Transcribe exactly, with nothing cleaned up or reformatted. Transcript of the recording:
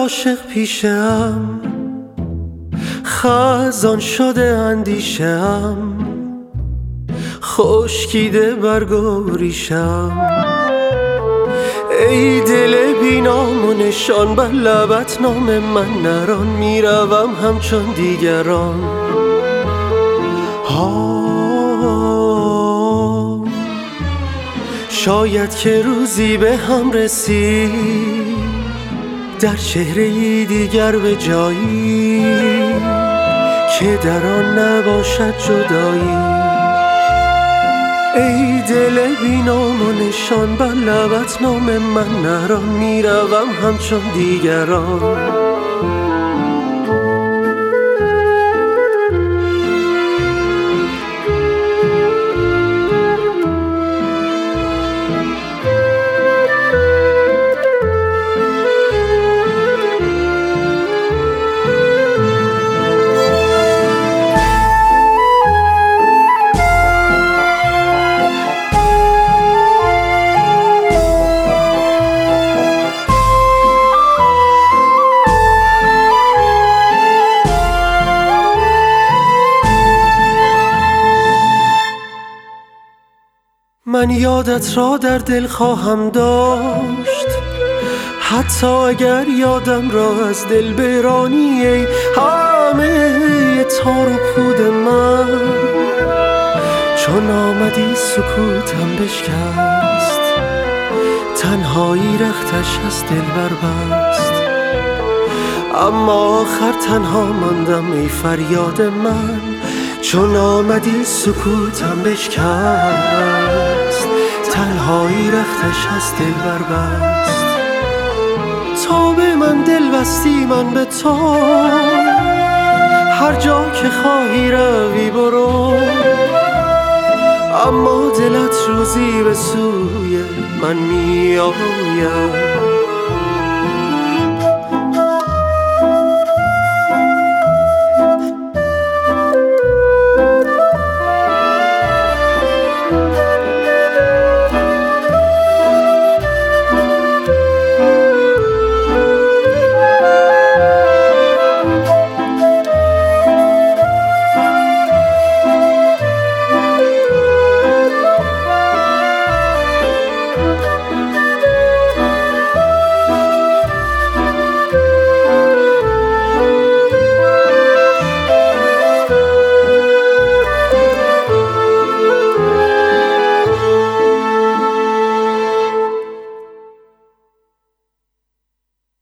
عاشق پیشم، خزان شده اندیشم، خشکیده برگ و ریشم. ای دل بی نام و نشان، بر لبت نام من نران، میروم همچون دیگران. ها شاید که روزی به هم رسید، در چهره دیگر به جایی که در آن نباشد جدایی. ای دل بی نام و نشان، بر لبت نام من نران، میروم همچون دیگران. من یادت را در دل خواهم داشت، حتی اگر یادم را از دل برانی. ای همه تار و پود من، چون آمدی سکوتم بشکست، تنهایی رختش از دل بربست. اما آخر تنها ماندم ای فریاد من، چون آمدی سکوتم بشکست، تنهایی رختش از دل بربست. تا به من دل بستی من به تو، هر جا که خواهی روی برو، اما دلت روزی به سوی من می آید.